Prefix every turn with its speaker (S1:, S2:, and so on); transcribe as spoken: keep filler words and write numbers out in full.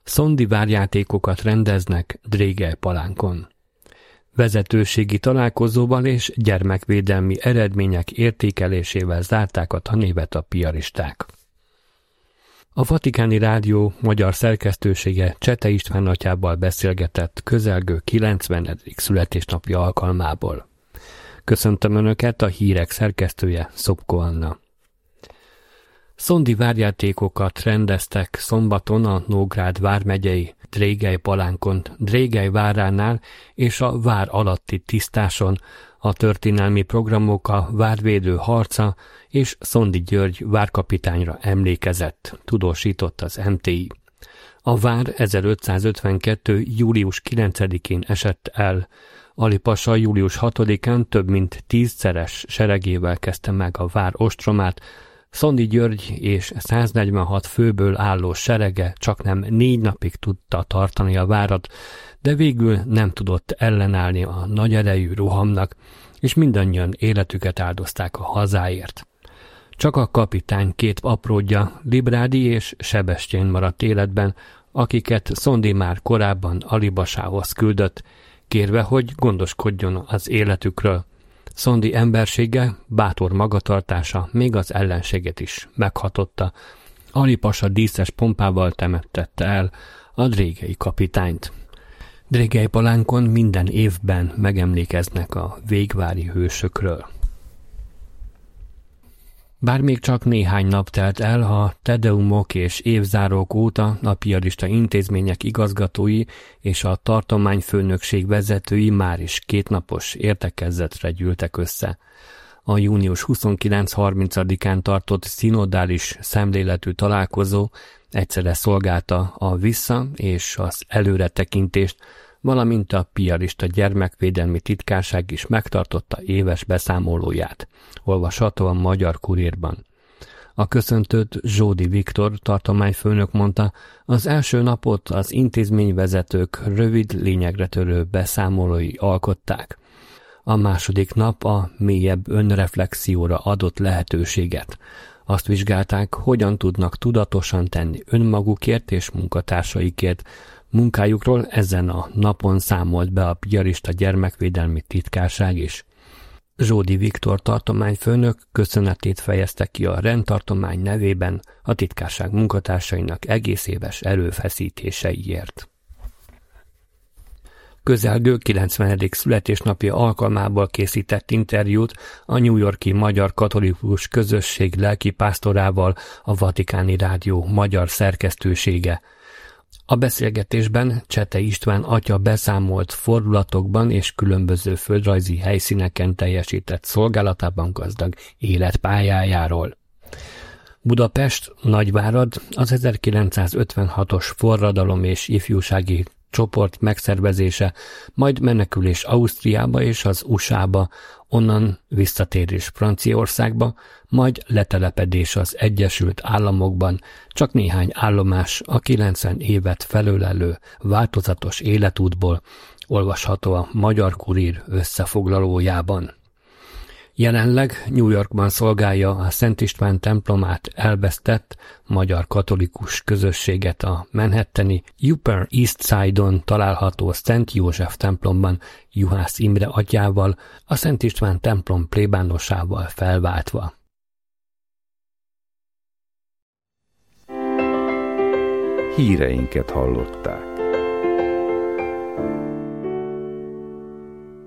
S1: Szondi várjátékokat rendeznek Drégely-Palánkon. Vezetőségi találkozóval és gyermekvédelmi eredmények értékelésével zárták a tanévet a piaristák. A Vatikáni Rádió magyar szerkesztősége Csete István atyával beszélgetett közelgő kilencvenedik születésnapja alkalmából. Köszöntöm Önöket, a hírek szerkesztője Szopko Anna. Szondi várjátékokat rendeztek szombaton a Nógrád vármegyei Drégely-Palánkon, Drégely váránál és a vár alatti tisztáson. A történelmi programok a várvédő harca és Szondi György várkapitányra emlékezett, tudósított az em té i. A vár ezerötszázötvenkettő. július kilencedikén esett el. Ali pasa július hatodikán több mint tízszeres seregével kezdte meg a vár ostromát, Szondi György és száznegyvenhat főből álló serege csaknem négy napig tudta tartani a várat, de végül nem tudott ellenállni a nagy erejű rohamnak, és mindannyian életüket áldozták a hazáért. Csak a kapitány két apródja, Librádi és Sebestyén maradt életben, akiket Szondi már korábban Alibasához küldött, kérve, hogy gondoskodjon az életükről. Szondi embersége, bátor magatartása még az ellenséget is meghatotta. Ali pasa díszes pompával temettette el a drégei kapitányt. Drégely-Palánkon minden évben megemlékeznek a végvári hősökről. Bár még csak néhány nap telt el, a tedeumok és évzárók óta a piarista intézmények igazgatói és a tartományfőnökség vezetői már is kétnapos értekezzetre gyűltek össze. A június huszonkilenc-harmincadikán tartott szinodális szemléletű találkozó egyszerre szolgálta a vissza- és az előretekintést, valamint a piarista gyermekvédelmi titkárság is megtartotta éves beszámolóját, olvasható a Magyar Kurírban. A köszöntőt Zsódi Viktor tartományfőnök mondta, az első napot az intézményvezetők rövid, lényegre törő beszámolói alkották. A második nap a mélyebb önreflexióra adott lehetőséget. Azt vizsgálták, hogyan tudnak tudatosan tenni önmagukért és munkatársaikért. Munkájukról ezen a napon számolt be a piarista gyermekvédelmi titkárság is. Zsódi Viktor tartományfőnök köszönetét fejezte ki a rendtartomány nevében a titkárság munkatársainak egész éves erőfeszítéseiért. Közelgő kilencvenedik születésnapja alkalmából készített interjút a New York-i Magyar Katolikus Közösség lelkipásztorával a Vatikáni Rádió magyar szerkesztősége. A beszélgetésben Csete István atya beszámolt fordulatokban és különböző földrajzi helyszíneken teljesített szolgálatában gazdag életpályájáról. Budapest, Nagyvárad az ezerkilencszázötvenhatos forradalom és ifjúsági csoport megszervezése, majd menekülés Ausztriába és az u es á-ba, onnan visszatérés Franciaországba, majd letelepedés az Egyesült Államokban, csak néhány állomás a kilencven évet felölelő változatos életútból, olvasható a Magyar Kurír összefoglalójában. Jelenleg New Yorkban szolgálja a Szent István templomát elvesztett magyar katolikus közösséget a manhattani Upper East Side-on található Szent József templomban Juhász Imre atyával, a Szent István templom plébánosával felváltva.
S2: Híreinket hallották.